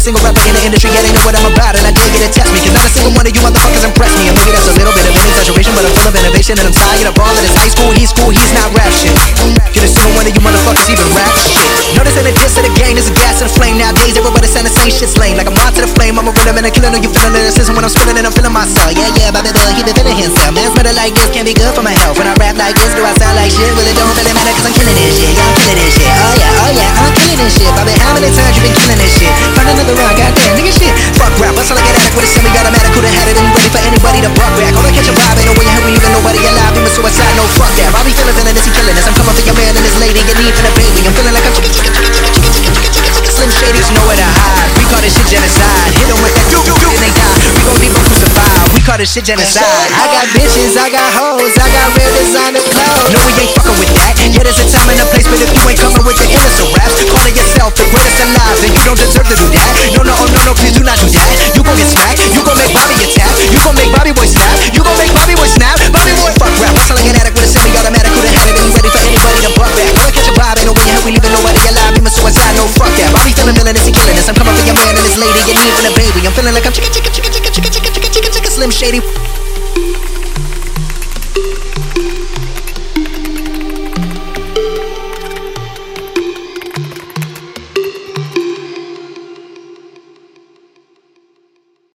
single rapper in the industry, yeah, they know what I'm about, and I dare you to test me, cause not a single one of you motherfuckers impress me. And maybe that's a little bit of an exaggeration, but I'm full of innovation, and I'm tired of all of this high school, he's not rap shit. Get a single one of you motherfuckers even rap shit. Notice in the diss of the game, there's a gas in the flame. Nowadays everybody saying the same shit's lame. Like I'm on to the flame, I'm a rhythm and a killer. Know you feeling lyricism when I'm spilling and I'm feeling myself. Yeah, Bobby Bill, he been feeling himself. Man's better like this, can't be good for my health. When I rap like this, do I sound like shit? Well, it don't really matter cause I'm killing this shit. Yeah, I'm killing this shit. Oh yeah, I'm killing this shit. Bobby, how many times you been killing this shit? Find another run, goddamn, nigga shit. Fuck rap, what's all I get at it with a semi-automatic? Who'da had it and ready for anybody to buck back? All I catch a vibe, ain't no way in hell we even nobody alive. Even suicide, no fuck that. Bobby feeling this, he killing this. I'm coming for your man and his lady, get need for the baby. I'm feeling like I'm Slim Shady's nowhere to hide. We call this shit genocide. Hit them with that and they die. We gon' leave them crucified. We call this shit genocide. I got bitches, I got hoes, I got real designer clothes. No, we ain't fucking with that. Yeah, there's a time and a place, but if you ain't coming with the innocent raps, calling yourself the greatest alive, then you don't deserve to do that. No, please do not do that. You gon' get smacked. You gon' make Bobby attack. You gon' make Bobby boy snap. You gon' make Bobby boy snap. Bobby boy fuck rap. What's all I get at it with a semi-automatic? Who'da had it and ready for anybody to buck back? All I catch a vibe, ain't no way in hell we leaving nobody alive. Even suicide, no fuck that. Bobby feeling this, he killing this. I'm coming for your man and his lady, get need for the baby. I'm feeling like I'm Slim Shady.